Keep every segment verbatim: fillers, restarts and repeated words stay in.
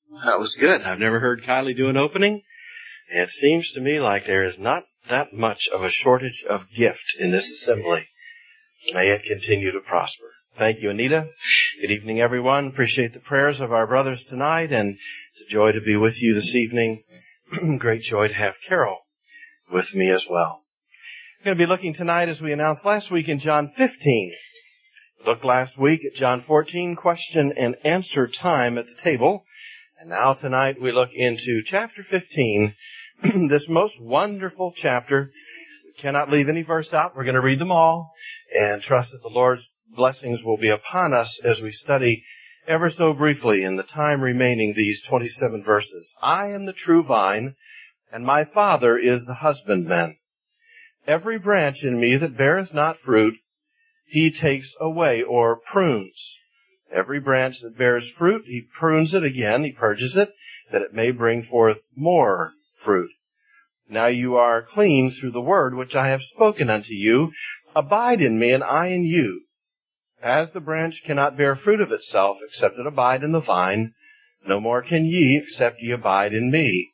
That was good. I've never heard Kylie do an opening. It seems to me like there is not that much of a shortage of gift in this assembly. May it continue to prosper. Thank you, Anita. Good evening, everyone. Appreciate the prayers of our brothers tonight, and it's a joy to be with you this evening. Great joy to have Carol with me as well. We're going to be looking tonight, as we announced last week, in John fifteen. We looked last week at John fourteen, question and answer time at the table. And now tonight we look into chapter fifteen, this most wonderful chapter. We cannot leave any verse out. We're going to read them all and trust that the Lord's blessings will be upon us as we study ever so briefly in the time remaining these twenty-seven verses. I am the true vine, and my Father is the husbandman. Every branch in me that beareth not fruit, he takes away or prunes. Every branch that bears fruit, he prunes it again, he purges it, that it may bring forth more fruit. Now you are clean through the word which I have spoken unto you. Abide in me, and I in you. As the branch cannot bear fruit of itself, except it abide in the vine, no more can ye, except ye abide in me.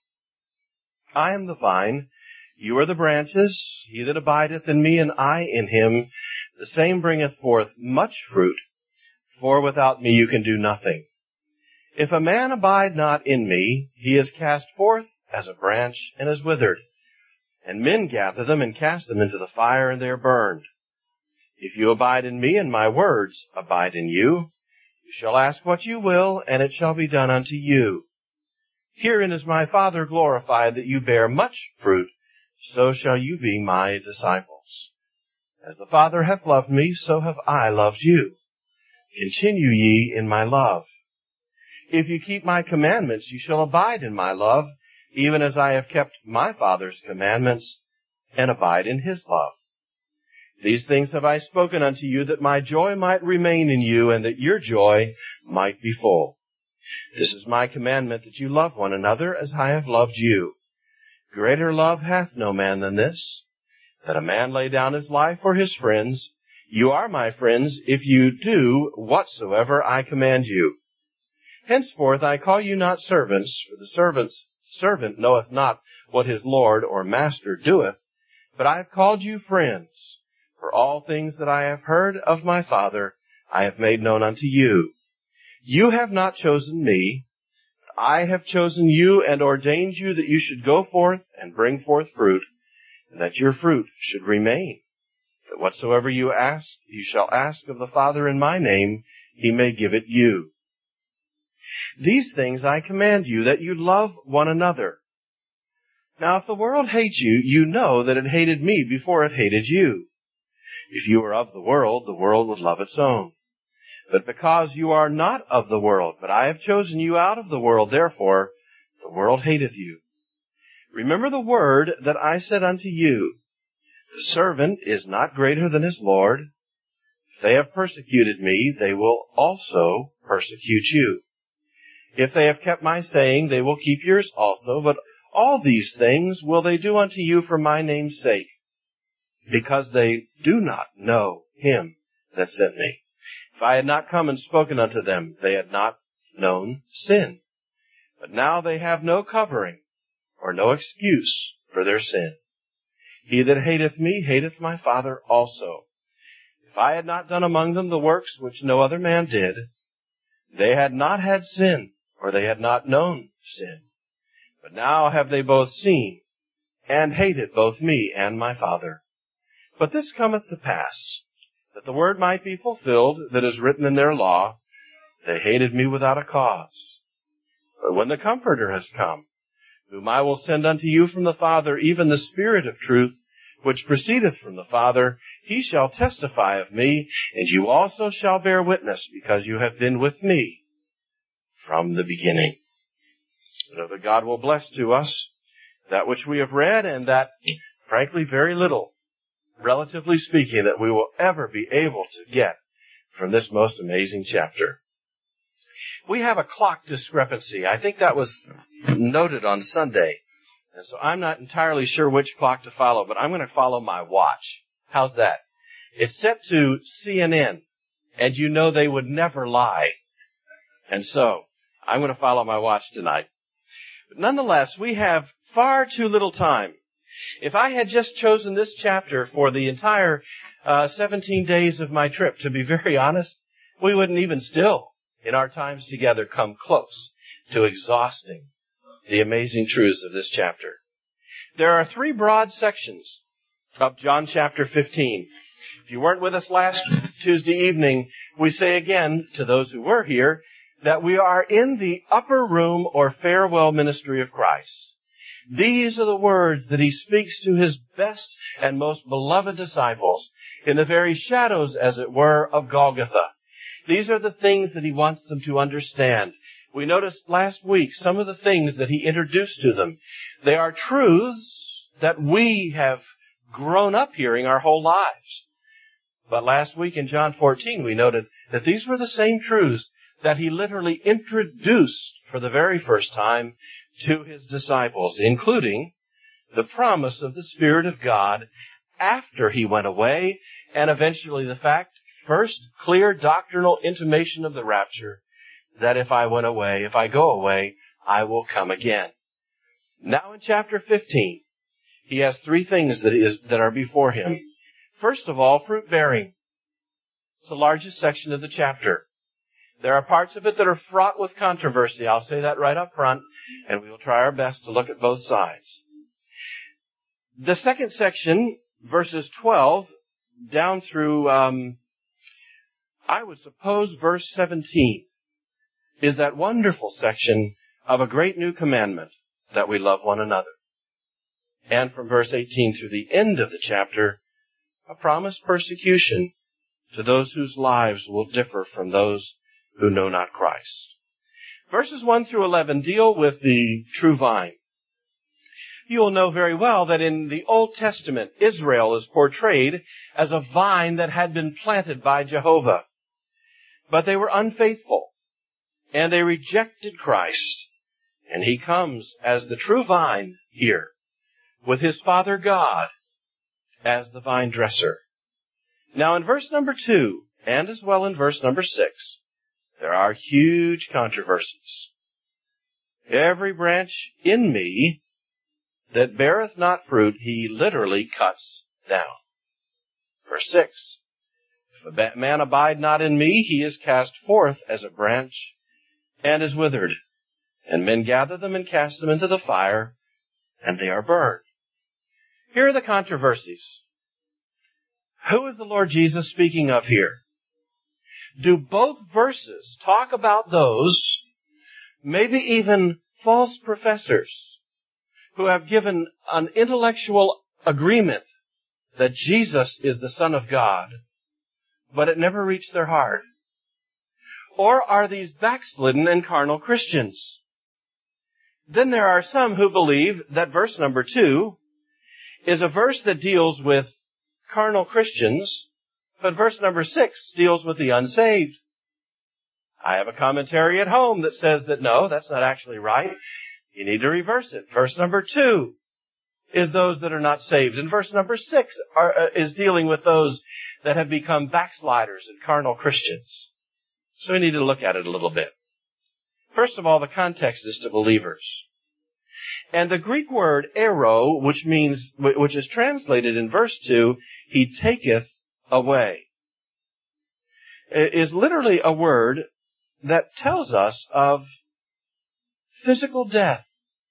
I am the vine, you are the branches. He that abideth in me, and I in him, the same bringeth forth much fruit. For without me you can do nothing. If a man abide not in me, he is cast forth as a branch and is withered. And men gather them and cast them into the fire, and they are burned. If you abide in me, and my words abide in you, you shall ask what you will, and it shall be done unto you. Herein is my Father glorified, that you bear much fruit, so shall you be my disciples. As the Father hath loved me, so have I loved you. Continue ye in my love. If you keep my commandments, you shall abide in my love, even as I have kept my Father's commandments, and abide in his love. These things have I spoken unto you, that my joy might remain in you, and that your joy might be full. This is my commandment, that you love one another as I have loved you. Greater love hath no man than this, that a man lay down his life for his friends. You are my friends, if you do whatsoever I command you. Henceforth I call you not servants, for the servant's servant knoweth not what his Lord or master doeth, but I have called you friends. For all things that I have heard of my Father, I have made known unto you. You have not chosen me, but I have chosen you and ordained you that you should go forth and bring forth fruit, and that your fruit should remain. That whatsoever you ask, you shall ask of the Father in my name, he may give it you. These things I command you, that you love one another. Now if the world hates you, you know that it hated me before it hated you. If you were of the world, the world would love its own. But because you are not of the world, but I have chosen you out of the world, therefore the world hateth you. Remember the word that I said unto you. The servant is not greater than his Lord. If they have persecuted me, they will also persecute you. If they have kept my saying, they will keep yours also. But all these things will they do unto you for my name's sake, because they do not know him that sent me. If I had not come and spoken unto them, they had not known sin. But now they have no covering, or no excuse for their sin. He that hateth me hateth my Father also. If I had not done among them the works which no other man did, they had not had sin, or they had not known sin. But now have they both seen, and hated both me and my Father. But this cometh to pass, that the word might be fulfilled that is written in their law, they hated me without a cause. But when the Comforter has come, whom I will send unto you from the Father, even the Spirit of truth, which proceedeth from the Father, he shall testify of me, and you also shall bear witness, because you have been with me from the beginning. I know that God will bless to us that which we have read, and that, frankly, very little, relatively speaking, that we will ever be able to get from this most amazing chapter. We have a clock discrepancy. I think that was noted on Sunday. And so I'm not entirely sure which clock to follow, but I'm going to follow my watch. How's that? It's set to C N N, and you know they would never lie. And so I'm going to follow my watch tonight. But nonetheless, we have far too little time. If I had just chosen this chapter for the entire uh, seventeen days of my trip, to be very honest, we wouldn't even still, in our times together, come close to exhausting the amazing truths of this chapter. There are three broad sections of John chapter fifteen. If you weren't with us last Tuesday evening, we say again to those who were here that we are in the upper room or farewell ministry of Christ. These are the words that he speaks to his best and most beloved disciples in the very shadows, as it were, of Golgotha. These are the things that he wants them to understand. We noticed last week some of the things that he introduced to them. They are truths that we have grown up hearing our whole lives. But last week in John fourteen, we noted that these were the same truths that he literally introduced for the very first time to his disciples, including the promise of the Spirit of God after he went away, and eventually the fact, first, clear doctrinal intimation of the rapture, that if I went away, if I go away, I will come again. Now in chapter fifteen, he has three things that is that are before him. First of all, fruit bearing. It's the largest section of the chapter. There are parts of it that are fraught with controversy. I'll say that right up front, and we will try our best to look at both sides. The second section, verses twelve down through, um, I would suppose, verse seventeen, is that wonderful section of a great new commandment, that we love one another. And from verse eighteen through the end of the chapter, a promised persecution to those whose lives will differ from those who know not Christ. Verses one through eleven deal with the true vine. You will know very well that in the Old Testament, Israel is portrayed as a vine that had been planted by Jehovah. But they were unfaithful, and they rejected Christ. And he comes as the true vine here, with his Father God as the vine dresser. Now in verse number two, and as well in verse number six, there are huge controversies. Every branch in me that beareth not fruit, he literally cuts down. Verse six, if a man abide not in me, he is cast forth as a branch and is withered. And men gather them and cast them into the fire, and they are burned. Here are the controversies. Who is the Lord Jesus speaking of here? Do both verses talk about those, maybe even false professors, who have given an intellectual agreement that Jesus is the Son of God, but it never reached their heart? Or are these backslidden and carnal Christians? Then there are some who believe that verse number two is a verse that deals with carnal Christians, but verse number six deals with the unsaved. I have a commentary at home that says that no, that's not actually right. You need to reverse it. Verse number two is those that are not saved, and verse number six are, uh, is dealing with those that have become backsliders and carnal Christians. So we need to look at it a little bit. First of all, the context is to believers. And the Greek word ero, which means, which is translated in verse two, he taketh away, is literally a word that tells us of physical death.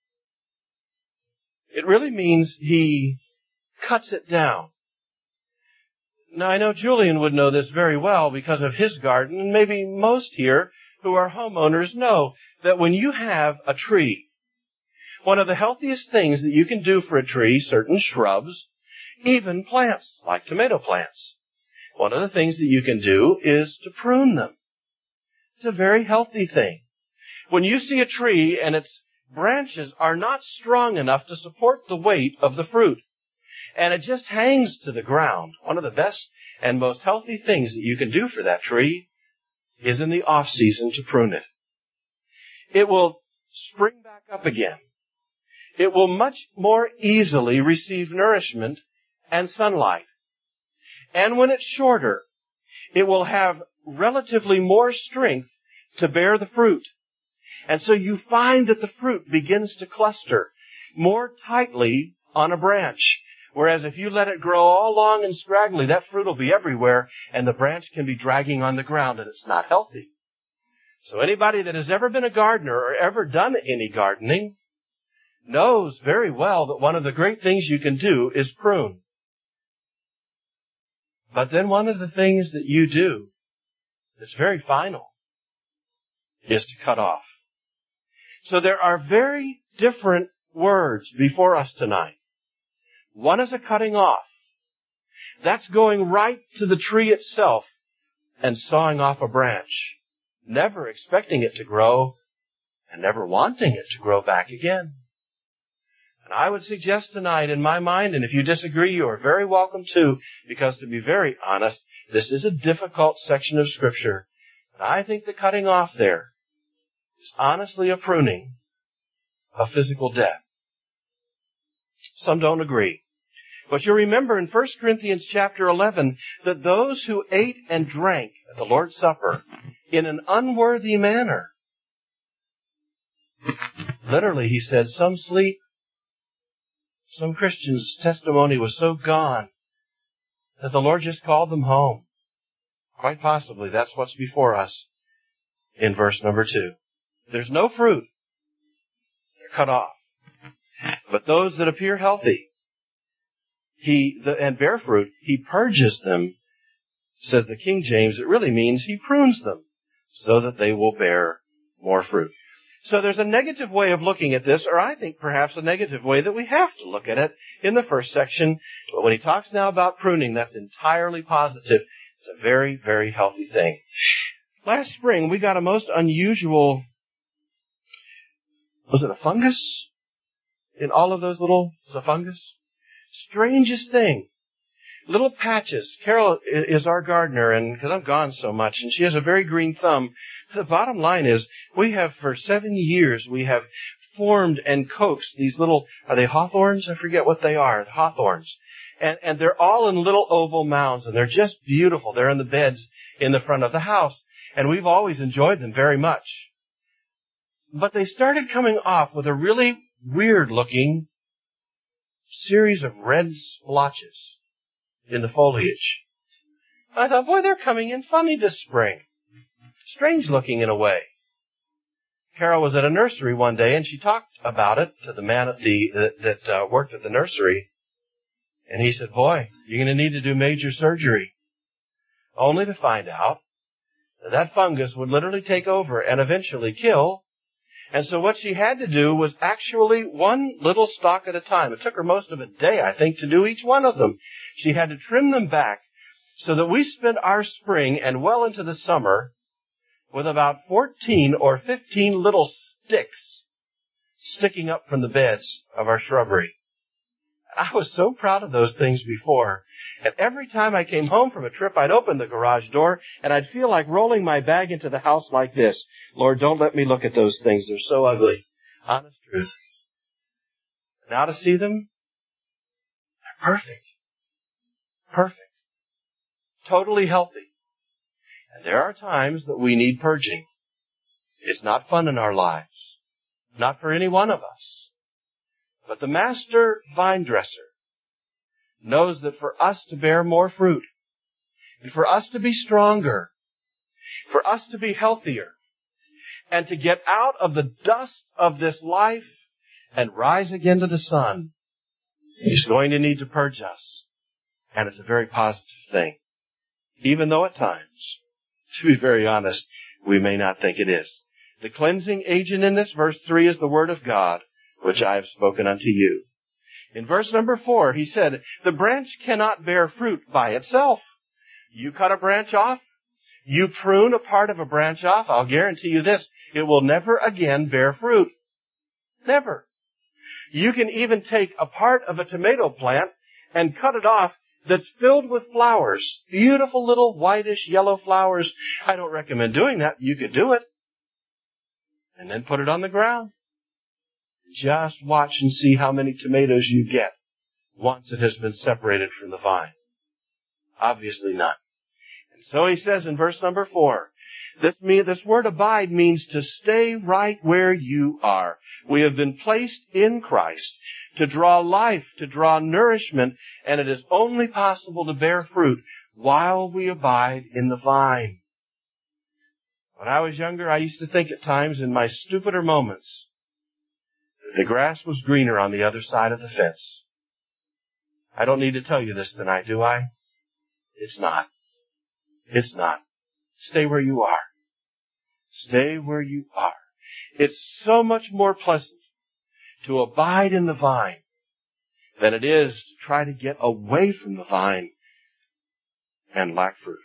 It really means he cuts it down. Now, I know Julian would know this very well because of his garden, and maybe most here who are homeowners know that when you have a tree, one of the healthiest things that you can do for a tree, certain shrubs, even plants, like tomato plants, one of the things that you can do is to prune them. It's a very healthy thing. When you see a tree and its branches are not strong enough to support the weight of the fruit, and it just hangs to the ground, one of the best and most healthy things that you can do for that tree is in the off season to prune it. It will spring back up again. It will much more easily receive nourishment and sunlight. And when it's shorter, it will have relatively more strength to bear the fruit. And so you find that the fruit begins to cluster more tightly on a branch. Whereas if you let it grow all long and scraggly, that fruit will be everywhere, and the branch can be dragging on the ground, and it's not healthy. So anybody that has ever been a gardener or ever done any gardening knows very well that one of the great things you can do is prune. But then one of the things that you do that's very final is to cut off. So there are very different words before us tonight. One is a cutting off. That's going right to the tree itself and sawing off a branch, never expecting it to grow and never wanting it to grow back again. And I would suggest tonight in my mind, and if you disagree, you are very welcome to, because to be very honest, this is a difficult section of Scripture. And I think the cutting off there is honestly a pruning of physical death. Some don't agree. But you remember in First Corinthians chapter eleven that those who ate and drank at the Lord's Supper in an unworthy manner, literally, he said, some sleep. Some Christians' testimony was so gone that the Lord just called them home. Quite possibly that's what's before us in verse number two. There's no fruit. They're cut off. But those that appear healthy, he the, and bear fruit, he purges them, says the King James. It really means he prunes them so that they will bear more fruit. So there's a negative way of looking at this, or I think perhaps a negative way that we have to look at it in the first section. But when he talks now about pruning, that's entirely positive. It's a very, very healthy thing. Last spring, we got a most unusual, was it a fungus? In all of those little, was it a fungus? Strangest thing. Little patches. Carol is our gardener, and because I'm gone so much, and she has a very green thumb. The bottom line is, we have for seven years, we have formed and coaxed these little, are they hawthorns? I forget what they are, hawthorns. And, and they're all in little oval mounds, and they're just beautiful. They're in the beds in the front of the house, and we've always enjoyed them very much. But they started coming off with a really weird-looking series of red splotches in the foliage. I thought, boy, they're coming in funny this spring. Strange looking in a way. Carol was at a nursery one day, and she talked about it to the man at the that, that uh, worked at the nursery. And he said, boy, you're going to need to do major surgery. Only to find out that that fungus would literally take over and eventually kill. And so what she had to do was actually one little stalk at a time. It took her most of a day, I think, to do each one of them. She had to trim them back so that we spent our spring and well into the summer with about fourteen or fifteen little sticks sticking up from the beds of our shrubbery. I was so proud of those things before. And every time I came home from a trip, I'd open the garage door, and I'd feel like rolling my bag into the house like this. Lord, don't let me look at those things. They're so ugly. Honest truth. Now to see them, they're perfect. Perfect. Totally healthy. And there are times that we need purging. It's not fun in our lives. Not for any one of us. But the master vine dresser knows that for us to bear more fruit, and for us to be stronger, for us to be healthier, and to get out of the dust of this life and rise again to the sun, He's going to need to purge us. And it's a very positive thing. Even though at times, to be very honest, we may not think it is. The cleansing agent in this verse three is the Word of God, which I have spoken unto you. In verse number four, he said, the branch cannot bear fruit by itself. You cut a branch off, you prune a part of a branch off, I'll guarantee you this, it will never again bear fruit. Never. You can even take a part of a tomato plant and cut it off that's filled with flowers. Beautiful little whitish yellow flowers. I don't recommend doing that. You could do it. And then put it on the ground. Just watch and see how many tomatoes you get once it has been separated from the vine. Obviously not. And so he says in verse number four, This, mean, this word abide means to stay right where you are. We have been placed in Christ to draw life, to draw nourishment, and it is only possible to bear fruit while we abide in the vine. When I was younger, I used to think at times in my stupider moments that the grass was greener on the other side of the fence. I don't need to tell you this tonight, do I? It's not. It's not. Stay where you are. Stay where you are. It's so much more pleasant to abide in the vine than it is to try to get away from the vine and lack fruit.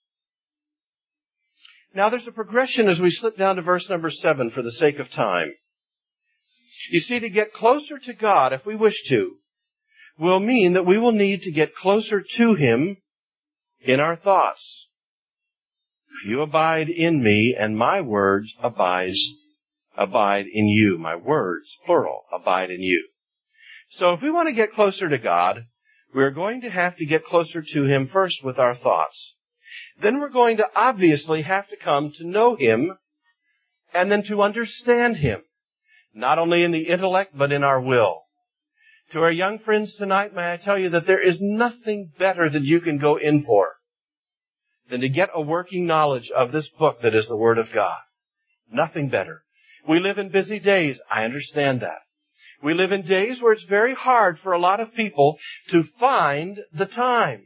Now there's a progression as we slip down to verse number seven for the sake of time. You see, to get closer to God, if we wish to, will mean that we will need to get closer to Him in our thoughts. If you abide in me and my words abides, abide in you. My words, plural, abide in you. So if we want to get closer to God, we're going to have to get closer to Him first with our thoughts. Then we're going to obviously have to come to know Him and then to understand Him, not only in the intellect but in our will. To our young friends tonight, may I tell you that there is nothing better that you can go in for than to get a working knowledge of this book that is the Word of God. Nothing better. We live in busy days. I understand that. We live in days where it's very hard for a lot of people to find the time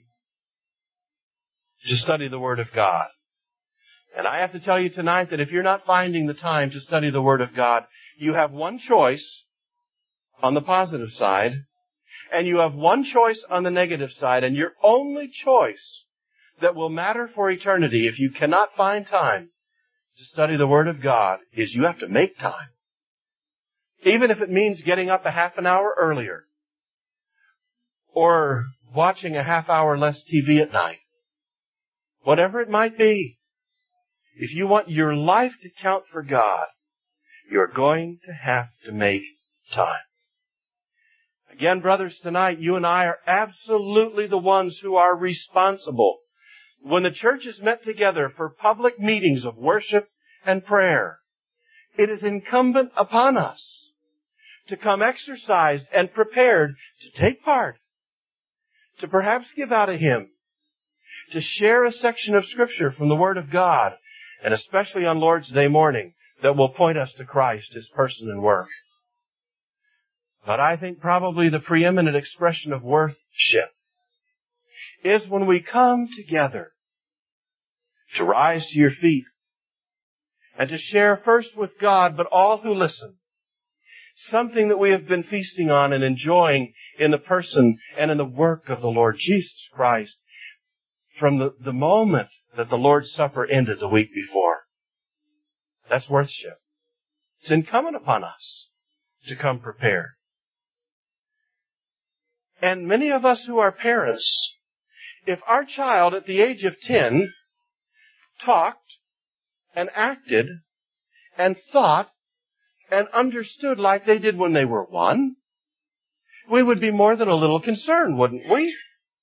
to study the Word of God. And I have to tell you tonight that if you're not finding the time to study the Word of God, you have one choice on the positive side, and you have one choice on the negative side, and your only choice that will matter for eternity if you cannot find time to study the Word of God is you have to make time. Even if it means getting up a half an hour earlier, or watching a half hour less T V at night. Whatever it might be, if you want your life to count for God, you're going to have to make time. Again, brothers, tonight, you and I are absolutely the ones who are responsible. When the church is met together for public meetings of worship and prayer, it is incumbent upon us to come exercised and prepared to take part, to perhaps give out a hymn, to share a section of Scripture from the Word of God, and especially on Lord's Day morning, that will point us to Christ, His person and work. But I think probably the preeminent expression of worship is when we come together to rise to your feet and to share first with God, but all who listen, something that we have been feasting on and enjoying in the person and in the work of the Lord Jesus Christ from the, the moment that the Lord's Supper ended the week before. That's worship. It's incumbent upon us to come prepared. And many of us who are parents, if our child at the age of ten talked and acted and thought and understood like they did when they were one, we would be more than a little concerned, wouldn't we?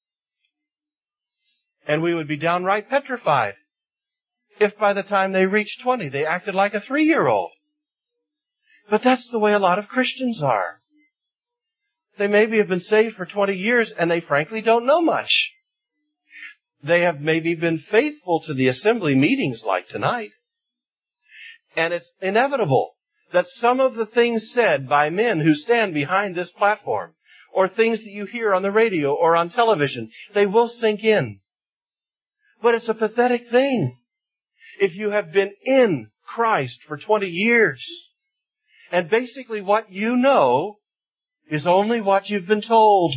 And we would be downright petrified if by the time they reached twenty they acted like a three-year-old. But that's the way a lot of Christians are. They maybe have been saved for twenty years and they frankly don't know much. They have maybe been faithful to the assembly meetings like tonight. And it's inevitable that some of the things said by men who stand behind this platform, or things that you hear on the radio or on television, they will sink in. But it's a pathetic thing if you have been in Christ for twenty years, and basically what you know is only what you've been told.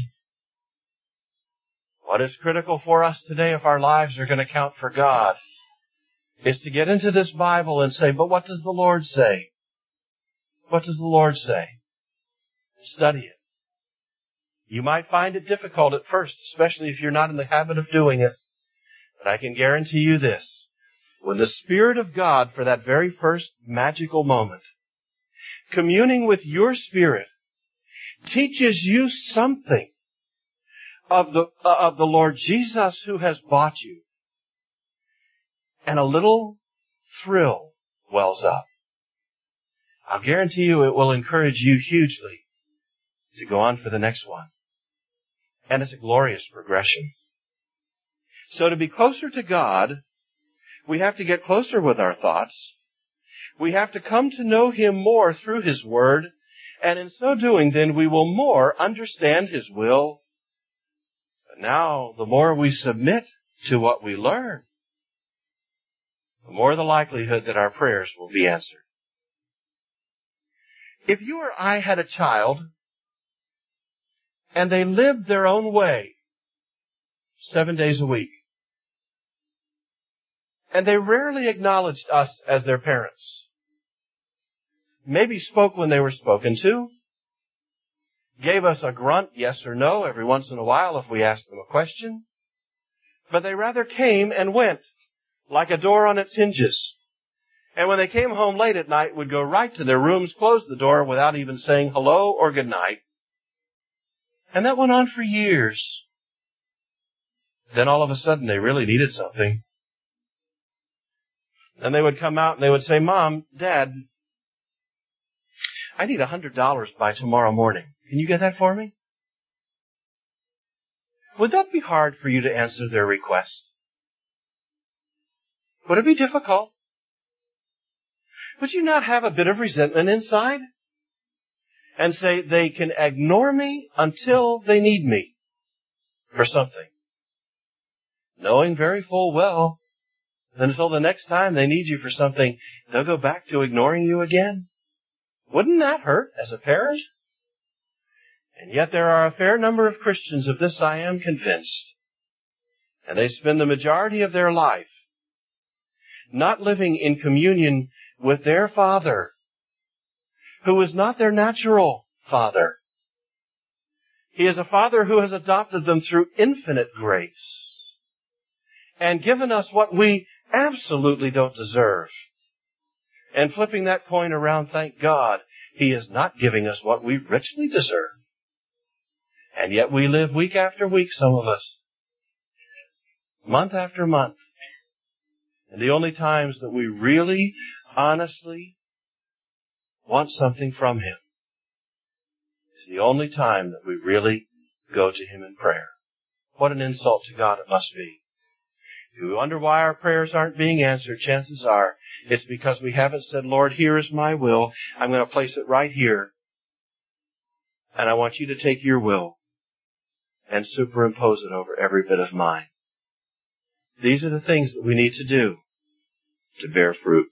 What is critical for us today if our lives are going to count for God is to get into this Bible and say, but what does the Lord say? What does the Lord say? Study it. You might find it difficult at first, especially if you're not in the habit of doing it. But I can guarantee you this. When the Spirit of God, for that very first magical moment, communing with your spirit, teaches you something of the, uh, of the Lord Jesus who has bought you, and a little thrill wells up. I'll guarantee you it will encourage you hugely to go on for the next one. And it's a glorious progression. So to be closer to God, we have to get closer with our thoughts. We have to come to know Him more through His Word. And in so doing, then, we will more understand His will. But now, the more we submit to what we learn, the more the likelihood that our prayers will be answered. If you or I had a child, and they lived their own way, seven days a week, and they rarely acknowledged us as their parents, maybe spoke when they were spoken to, gave us a grunt yes or no every once in a while if we asked them a question, but they rather came and went like a door on its hinges. And when they came home late at night, would go right to their rooms, close the door without even saying hello or good night. And that went on for years. Then all of a sudden they really needed something. And they would come out and they would say, Mom, Dad, I need a hundred dollars by tomorrow morning. Can you get that for me? Would that be hard for you to answer their request? Would it be difficult? Would you not have a bit of resentment inside? And say, they can ignore me until they need me for something, knowing very full well that until the next time they need you for something, they'll go back to ignoring you again? Wouldn't that hurt as a parent? And yet there are a fair number of Christians, of this I am convinced, and they spend the majority of their life not living in communion with their Father, who is not their natural Father. He is a Father who has adopted them through infinite grace and given us what we absolutely don't deserve. And flipping that coin around, thank God, He is not giving us what we richly deserve. And yet we live week after week, some of us, month after month. And the only times that we really, honestly want something from Him is the only time that we really go to Him in prayer. What an insult to God it must be. If you wonder why our prayers aren't being answered, chances are it's because we haven't said, Lord, here is my will. I'm going to place it right here. And I want you to take your will and superimpose it over every bit of mine. These are the things that we need to do to bear fruit.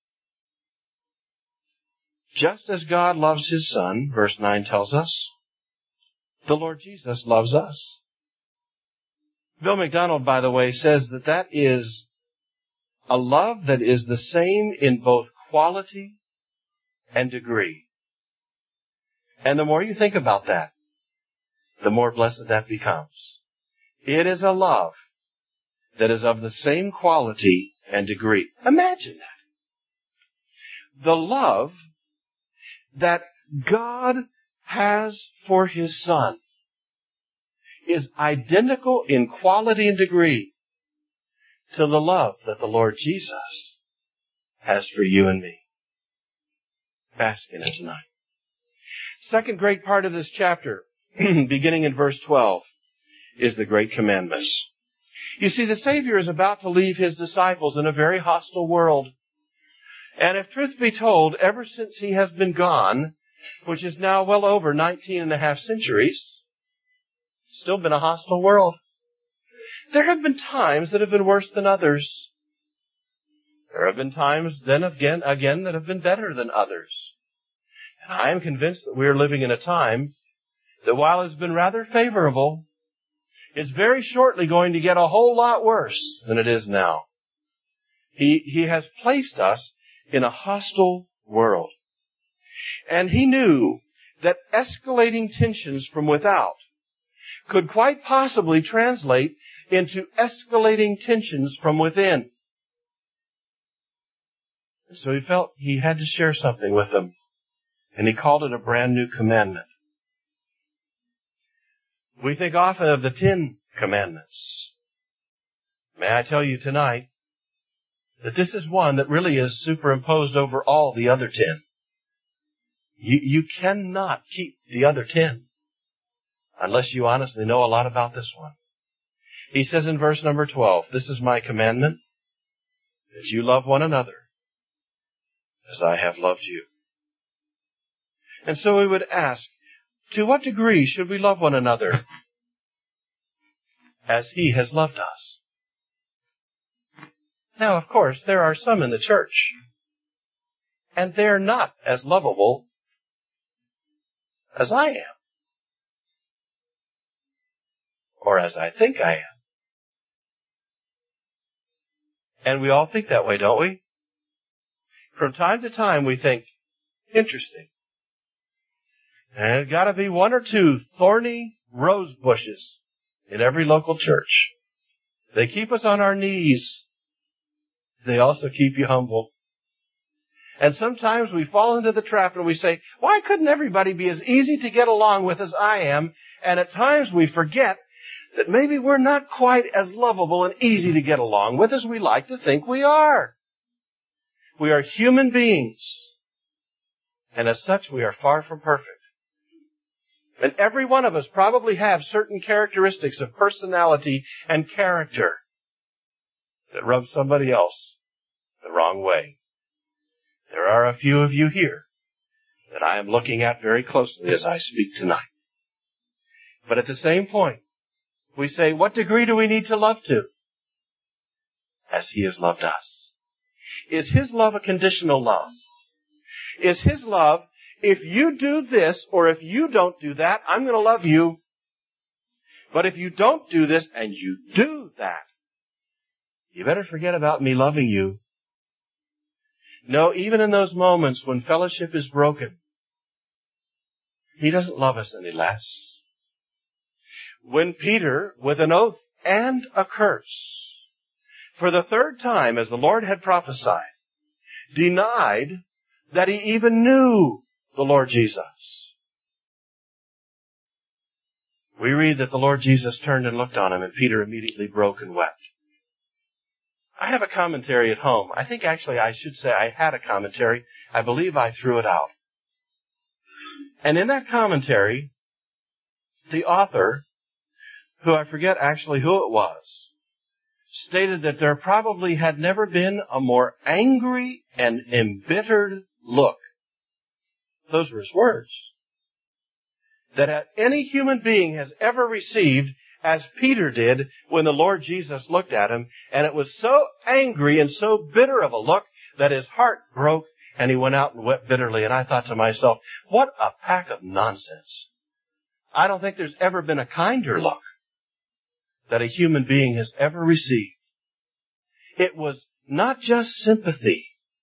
Just as God loves His Son, verse nine tells us, the Lord Jesus loves us. Bill McDonald, by the way, says that that is a love that is the same in both quality and degree. And the more you think about that, the more blessed that becomes. It is a love that is of the same quality and degree. Imagine that. The love that God has for His Son is identical in quality and degree to the love that the Lord Jesus has for you and me. Bask in it tonight. Second great part of this chapter, beginning in verse twelve, is the Great Commandments. You see, the Savior is about to leave His disciples in a very hostile world. And if truth be told, ever since He has been gone, which is now well over nineteen and a half centuries, it's still been a hostile world. There have been times that have been worse than others. There have been times then again, again that have been better than others. And I am convinced that we are living in a time that while it's been rather favorable, it's very shortly going to get a whole lot worse than it is now. He, he has placed us in a hostile world. And He knew that escalating tensions from without could quite possibly translate into escalating tensions from within. So He felt He had to share something with them. And He called it a brand new commandment. We think often of the Ten Commandments. May I tell you tonight that this is one that really is superimposed over all the other ten. You, you cannot keep the other ten unless you honestly know a lot about this one. He says in verse number twelve, this is my commandment, that you love one another as I have loved you. And so we would ask, to what degree should we love one another as He has loved us? Now, of course, there are some in the church, and they're not as lovable as I am, or as I think I am. And we all think that way, don't we? From time to time we think, interesting. And there's got to be one or two thorny rose bushes in every local church. They keep us on our knees. They also keep you humble. And sometimes we fall into the trap and we say, why couldn't everybody be as easy to get along with as I am? And at times we forget that maybe we're not quite as lovable and easy to get along with as we like to think we are. We are human beings. And as such, we are far from perfect. And every one of us probably have certain characteristics of personality and character that rub somebody else the wrong way. There are a few of you here that I am looking at very closely as I speak tonight. But at the same point, we say, what degree do we need to love to? As He has loved us. Is His love a conditional love? Is His love, if you do this or if you don't do that, I'm going to love you. But if you don't do this and you do that, you better forget about me loving you. No, even in those moments when fellowship is broken, He doesn't love us any less. When Peter, with an oath and a curse, for the third time, as the Lord had prophesied, denied that he even knew the Lord Jesus, we read that the Lord Jesus turned and looked on him, and Peter immediately broke and wept. I have a commentary at home. I think actually I should say I had a commentary. I believe I threw it out. And in that commentary, the author, who I forget actually who it was, stated that there probably had never been a more angry and embittered look. Those were his words. That any human being has ever received, as Peter did when the Lord Jesus looked at him, and it was so angry and so bitter of a look that his heart broke and he went out and wept bitterly. And I thought to myself, what a pack of nonsense. I don't think there's ever been a kinder look that a human being has ever received. It was not just sympathy.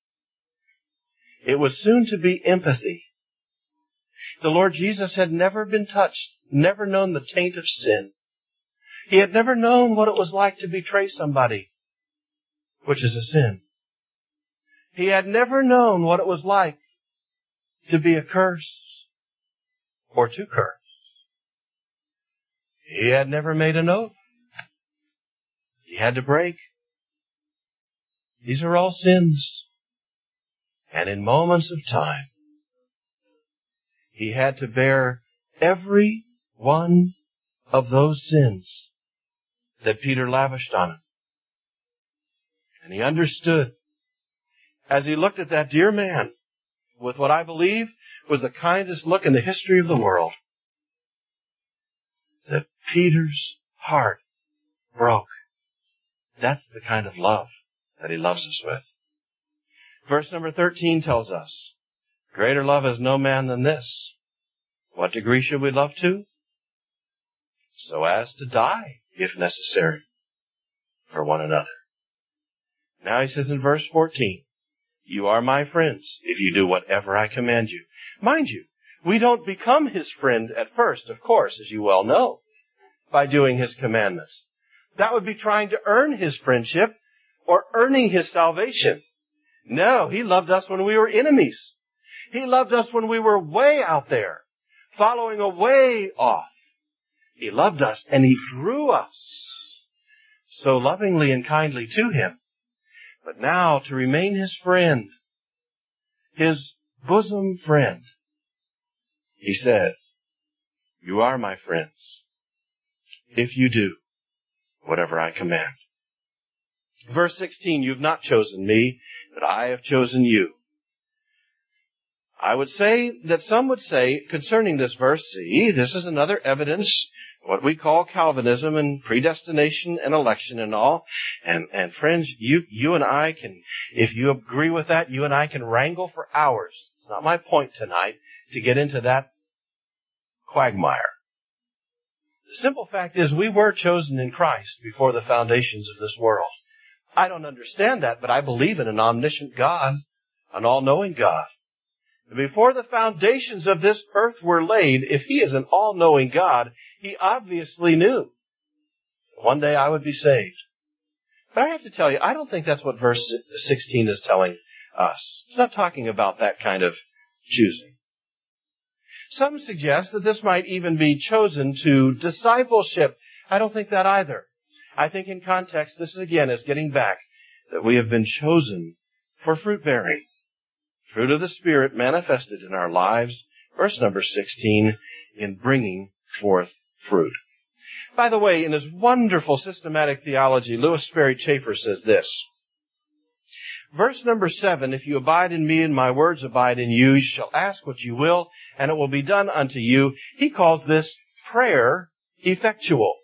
It was soon to be empathy. The Lord Jesus had never been touched, never known the taint of sin. He had never known what it was like to betray somebody, which is a sin. He had never known what it was like to be a curse or to curse. He had never made an oath. He had to break. These are all sins. And in moments of time, he had to bear every one of those sins that Peter lavished on him. And he understood, as he looked at that dear man with what I believe was the kindest look in the history of the world, that Peter's heart broke. That's the kind of love that he loves us with. Verse number thirteen tells us, greater love has no man than this. What degree should we love to? So as to die, if necessary, for one another. Now he says in verse fourteen, you are my friends if you do whatever I command you. Mind you, we don't become his friend at first, of course, as you well know, by doing his commandments. That would be trying to earn his friendship or earning his salvation. No, he loved us when we were enemies. He loved us when we were way out there, following a way off. He loved us and he drew us so lovingly and kindly to him. But now to remain his friend, his bosom friend, he said, you are my friends if you do whatever I command. Verse sixteen, you've not chosen me, but I have chosen you. I would say that some would say concerning this verse, see, this is another evidence, what we call Calvinism and predestination and election and all. And, and friends, you, you and I can, if you agree with that, you and I can wrangle for hours. It's not my point tonight to get into that quagmire. The simple fact is we were chosen in Christ before the foundations of this world. I don't understand that, but I believe in an omniscient God, an all-knowing God. Before the foundations of this earth were laid, if He is an all-knowing God, He obviously knew one day I would be saved. But I have to tell you, I don't think that's what verse sixteen is telling us. It's not talking about that kind of choosing. Some suggest that this might even be chosen to discipleship. I don't think that either. I think in context, this again is getting back that we have been chosen for fruit bearing. Fruit of the Spirit manifested in our lives, verse number sixteen, in bringing forth fruit. By the way, in his wonderful systematic theology, Lewis Sperry Chafer says this. Verse number seven, if you abide in me and my words abide in you, you shall ask what you will, and it will be done unto you. He calls this prayer effectual.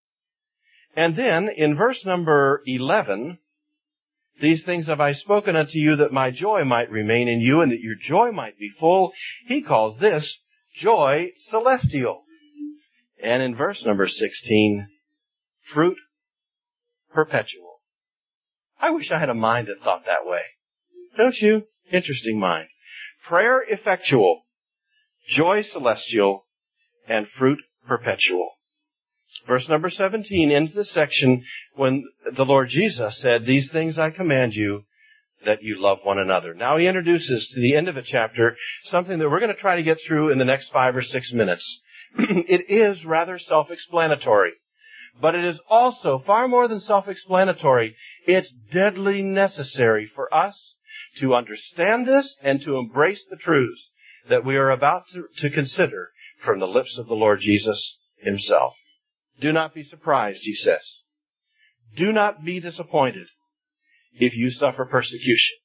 And then in verse number eleven, these things have I spoken unto you that my joy might remain in you and that your joy might be full. He calls this joy celestial. And in verse number sixteen, fruit perpetual. I wish I had a mind that thought that way. Don't you? Interesting mind. Prayer effectual, joy celestial, and fruit perpetual. Verse number seventeen ends this section when the Lord Jesus said, these things I command you, that you love one another. Now he introduces to the end of the chapter something that we're going to try to get through in the next five or six minutes. It is rather self-explanatory, but it is also far more than self-explanatory. It's deadly necessary for us to understand this and to embrace the truths that we are about to, to consider from the lips of the Lord Jesus himself. Do not be surprised, he says. Do not be disappointed if you suffer persecution.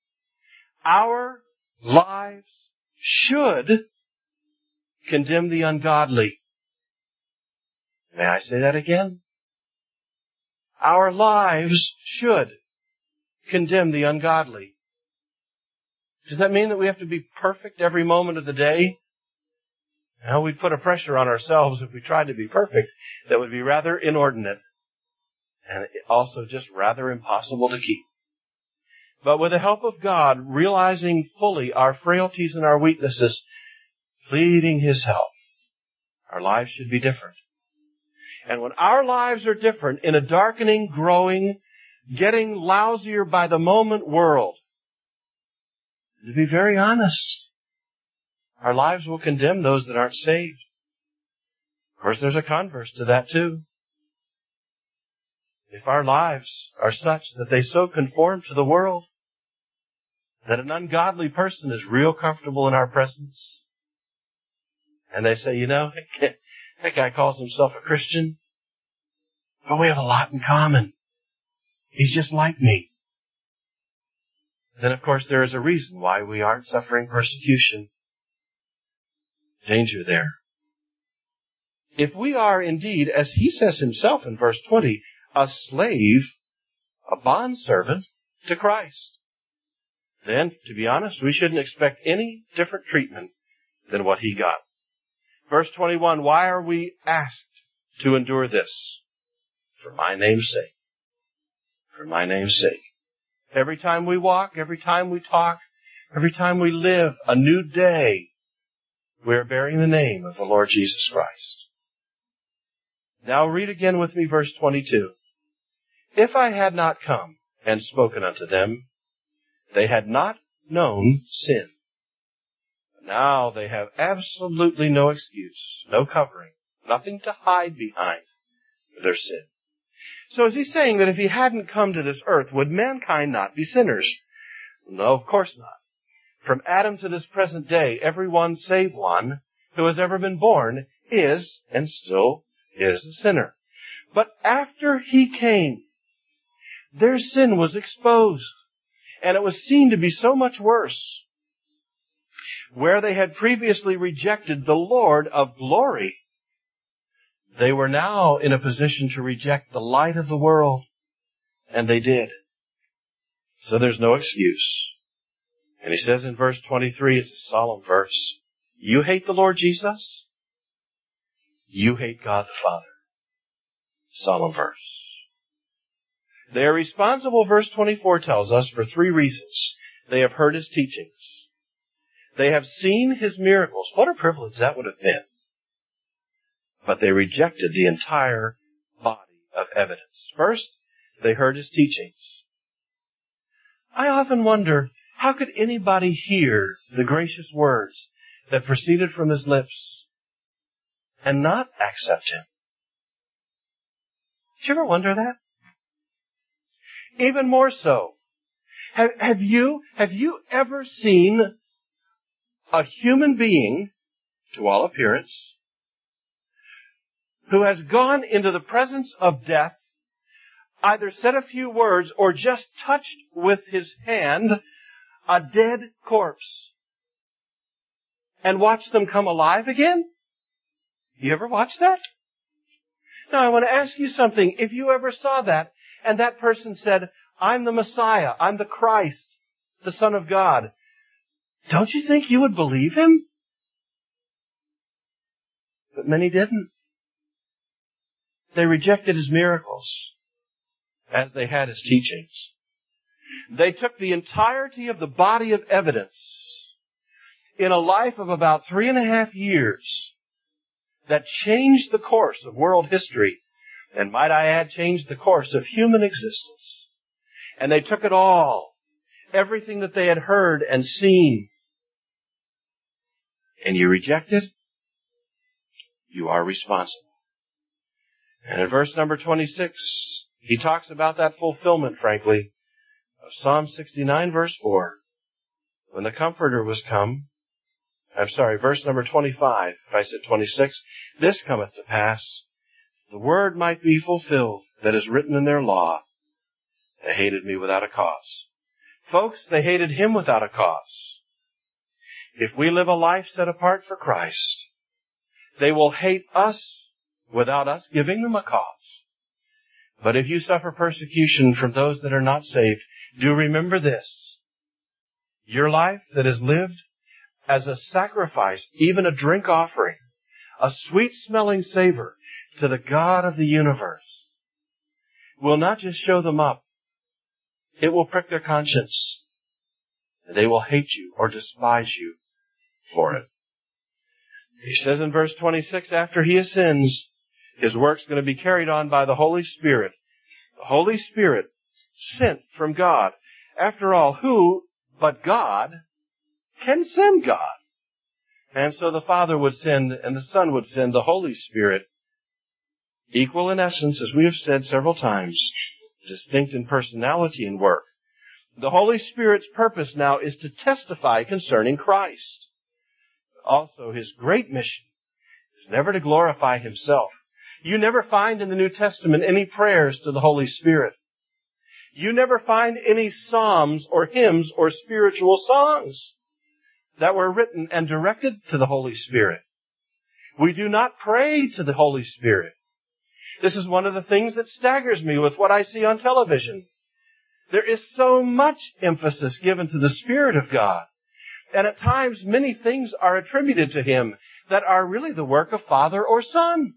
Our lives should condemn the ungodly. May I say that again? Our lives should condemn the ungodly. Does that mean that we have to be perfect every moment of the day? Well, we'd put a pressure on ourselves if we tried to be perfect that would be rather inordinate and also just rather impossible to keep. But with the help of God, realizing fully our frailties and our weaknesses, pleading His help, our lives should be different. And when our lives are different in a darkening, growing, getting lousier by the moment world, to be very honest, our lives will condemn those that aren't saved. Of course, there's a converse to that too. If our lives are such that they so conform to the world that an ungodly person is real comfortable in our presence, and they say, you know, that guy calls himself a Christian, but we have a lot in common. He's just like me. Then, of course, there is a reason why we aren't suffering persecution. Danger there. If we are indeed, as he says himself in verse twenty, a slave, a bondservant to Christ, then, to be honest, we shouldn't expect any different treatment than what he got. Verse twenty-one, why are we asked to endure this? For my name's sake. For my name's sake. Every time we walk, every time we talk, every time we live a new day, we are bearing the name of the Lord Jesus Christ. Now read again with me verse twenty-two. If I had not come and spoken unto them, they had not known sin. Now they have absolutely no excuse, no covering, nothing to hide behind for their sin. So is he saying that if he hadn't come to this earth, would mankind not be sinners? No, of course not. From Adam to this present day, everyone save one who has ever been born is, and still is, a sinner. But after he came, their sin was exposed, and it was seen to be so much worse. Where they had previously rejected the Lord of glory, they were now in a position to reject the light of the world, and they did. So there's no excuse. And he says in verse twenty-three, it's a solemn verse, you hate the Lord Jesus, you hate God the Father. Solemn verse. They are responsible, verse twenty-four tells us, for three reasons. They have heard his teachings. They have seen his miracles. What a privilege that would have been. But they rejected the entire body of evidence. First, they heard his teachings. I often wonder, how could anybody hear the gracious words that proceeded from his lips and not accept him? Did you ever wonder that? Even more so, have, have you, have you ever seen a human being, to all appearance, who has gone into the presence of death, either said a few words or just touched with his hand a dead corpse and watched them come alive again? You ever watch that? Now, I want to ask you something. If you ever saw that, and that person said, I'm the Messiah, I'm the Christ, the Son of God, don't you think you would believe him? But many didn't. They rejected his miracles as they had his teachings. They took the entirety of the body of evidence in a life of about three and a half years that changed the course of world history, and might I add, changed the course of human existence. And they took it all, everything that they had heard and seen, and you reject it, you are responsible. And in verse number twenty-six, he talks about that fulfillment, frankly, of Psalm sixty-nine, verse four. When the Comforter was come, I'm sorry, verse number twenty-five, if I said twenty-six, this cometh to pass, the word might be fulfilled that is written in their law. They hated me without a cause. Folks, they hated him without a cause. If we live a life set apart for Christ, they will hate us without us giving them a cause. But if you suffer persecution from those that are not saved, do remember this. Your life that is lived as a sacrifice, even a drink offering, a sweet-smelling savor to the God of the universe, will not just show them up. It will prick their conscience. They will hate you or despise you for it. He says in verse twenty-six, after he ascends, his work's going to be carried on by the Holy Spirit. The Holy Spirit sent from God. After all, who but God can send God? And so the Father would send and the Son would send the Holy Spirit, equal in essence, as we have said several times, distinct in personality and work. The Holy Spirit's purpose now is to testify concerning Christ. Also, his great mission is never to glorify himself. You never find in the New Testament any prayers to the Holy Spirit. You never find any psalms or hymns or spiritual songs that were written and directed to the Holy Spirit. We do not pray to the Holy Spirit. This is one of the things that staggers me with what I see on television. There is so much emphasis given to the Spirit of God. And at times many things are attributed to him that are really the work of Father or Son.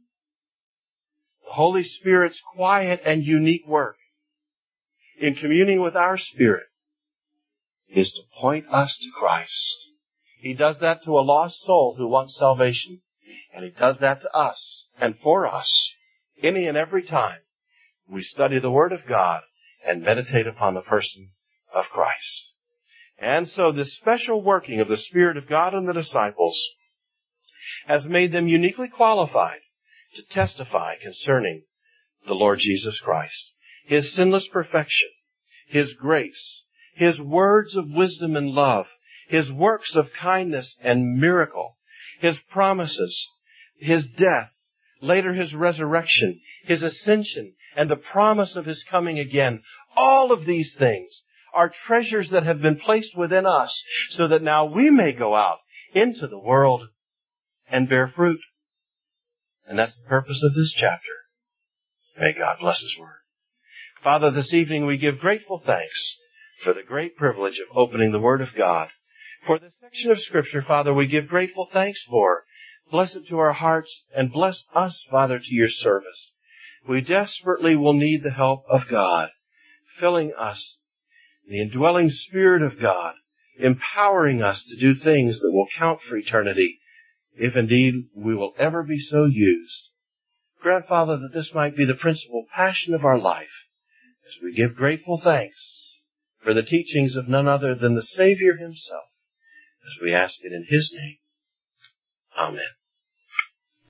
The Holy Spirit's quiet and unique work in communing with our spirit is to point us to Christ. He does that to a lost soul who wants salvation. And he does that to us and for us any and every time we study the Word of God and meditate upon the person of Christ. And so this special working of the Spirit of God in the disciples has made them uniquely qualified to testify concerning the Lord Jesus Christ, His sinless perfection, His grace, His words of wisdom and love, His works of kindness and miracle, His promises, His death, later His resurrection, His ascension, and the promise of His coming again. All of these things are treasures that have been placed within us so that now we may go out into the world and bear fruit. And that's the purpose of this chapter. May God bless His word. Father, this evening we give grateful thanks for the great privilege of opening the Word of God. For this section of Scripture, Father, we give grateful thanks for. Bless it to our hearts and bless us, Father, to your service. We desperately will need the help of God, filling us, the indwelling Spirit of God, empowering us to do things that will count for eternity, if indeed we will ever be so used. Grant, Father, that this might be the principal passion of our life, as we give grateful thanks for the teachings of none other than the Savior Himself, as we ask it in His name. Amen.